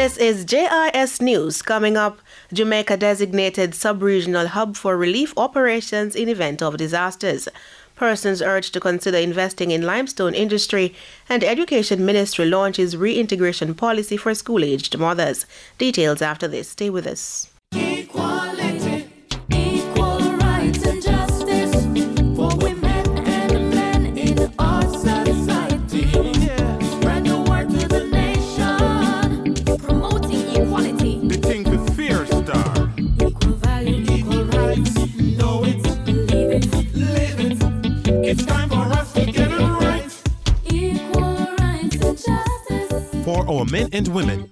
This is JIS News. Coming up, Jamaica designated sub-regional hub for relief operations in event of disasters. Persons urged to consider investing in limestone industry, and Education Ministry launches reintegration policy for school-aged mothers. Details after this. Stay with us. Equality, equal rights and justice for women and men in our society. Spread the word to the nation, promoting equality. The thing with fear star. Equal value, equal rights. Know it, believe it, live it. It's time for us to get it right. Equal rights and justice For our men and women.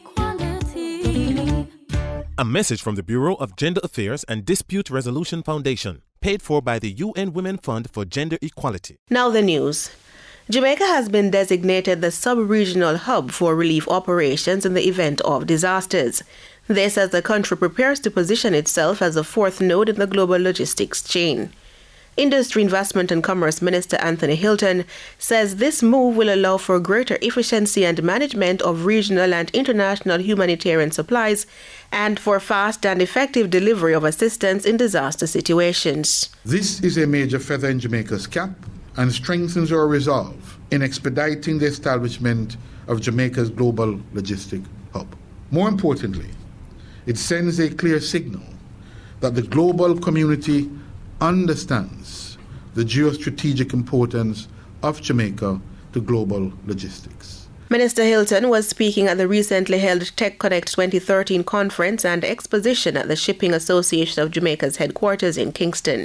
Equality. A message from the Bureau of Gender Affairs and Dispute Resolution Foundation, paid for by the UN Women Fund for Gender Equality. Now the news. Jamaica has been designated the sub-regional hub for relief operations in the event of disasters. This as the country prepares to position itself as a fourth node in the global logistics chain. Industry, Investment and Commerce Minister Anthony Hilton says this move will allow for greater efficiency and management of regional and international humanitarian supplies and for fast and effective delivery of assistance in disaster situations. This is a major feather in Jamaica's cap and strengthens our resolve in expediting the establishment of Jamaica's global logistic hub. More importantly, it sends a clear signal that the global community understands the geostrategic importance of Jamaica to global logistics. Minister Hilton was speaking at the recently held Tech Connect 2013 conference and exposition at the Shipping Association of Jamaica's headquarters in Kingston.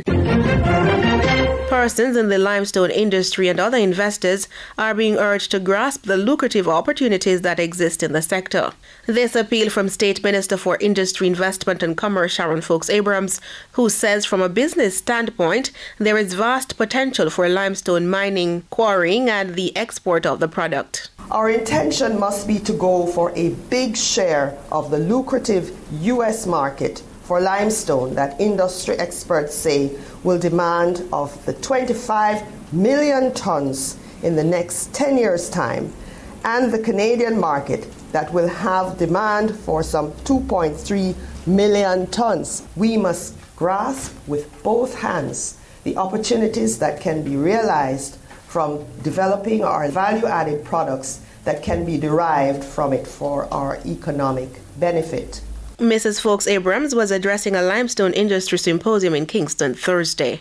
Persons in the limestone industry and other investors are being urged to grasp the lucrative opportunities that exist in the sector. This appeal from State Minister for Industry, Investment and Commerce Sharon Folks-Abrams, who says from a business standpoint there is vast potential for limestone mining, quarrying and the export of the product. Our intention must be to go for a big share of the lucrative U.S. market for limestone that industry experts say will demand of the 25 million tons in the next 10 years' time, and the Canadian market that will have demand for some 2.3 million tons. We must grasp with both hands the opportunities that can be realized from developing our value-added products that can be derived from it for our economic benefit. Mrs. Folks-Abrams was addressing a limestone industry symposium in Kingston Thursday.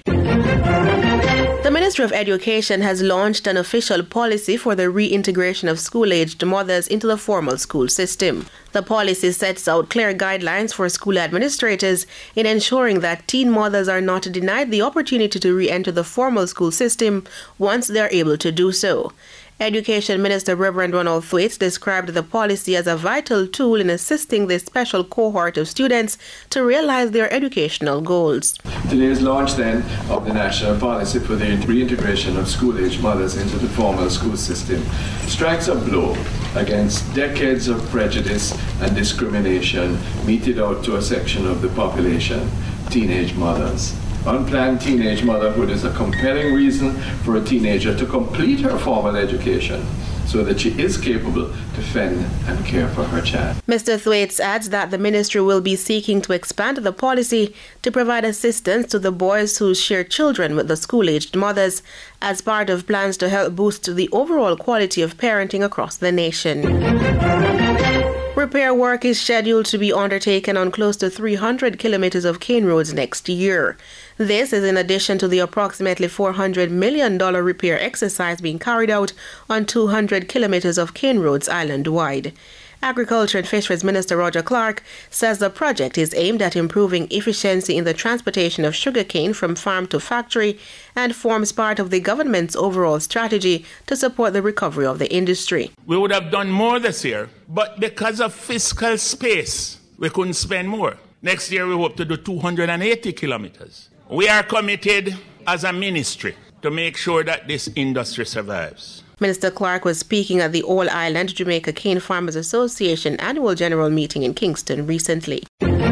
The Ministry of Education has launched an official policy for the reintegration of school-aged mothers into the formal school system. The policy sets out clear guidelines for school administrators in ensuring that teen mothers are not denied the opportunity to re-enter the formal school system once they are able to do so. Education Minister Reverend Ronald Thwaites described the policy as a vital tool in assisting this special cohort of students to realize their educational goals. Today's launch then of the national policy for the reintegration of school-aged mothers into the formal school system strikes a blow against decades of prejudice and discrimination meted out to a section of the population, teenage mothers. Unplanned teenage motherhood is a compelling reason for a teenager to complete her formal education so that she is capable to fend and care for her child. Mr. Thwaites adds that the ministry will be seeking to expand the policy to provide assistance to the boys who share children with the school-aged mothers as part of plans to help boost the overall quality of parenting across the nation. Repair work is scheduled to be undertaken on close to 300 kilometers of cane roads next year. This is in addition to the approximately $400 million repair exercise being carried out on 200 kilometers of cane roads island-wide. Agriculture and Fisheries Minister Roger Clark says the project is aimed at improving efficiency in the transportation of sugarcane from farm to factory and forms part of the government's overall strategy to support the recovery of the industry. We would have done more this year, but because of fiscal space, we couldn't spend more. Next year, we hope to do 280 kilometers. We are committed as a ministry to make sure that this industry survives. Minister Clark was speaking at the All Island Jamaica Cane Farmers Association annual general meeting in Kingston recently.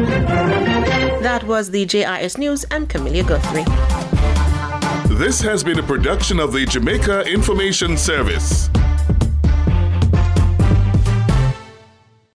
That was the JIS News. I'm Camilla Guthrie. This has been a production of the Jamaica Information Service.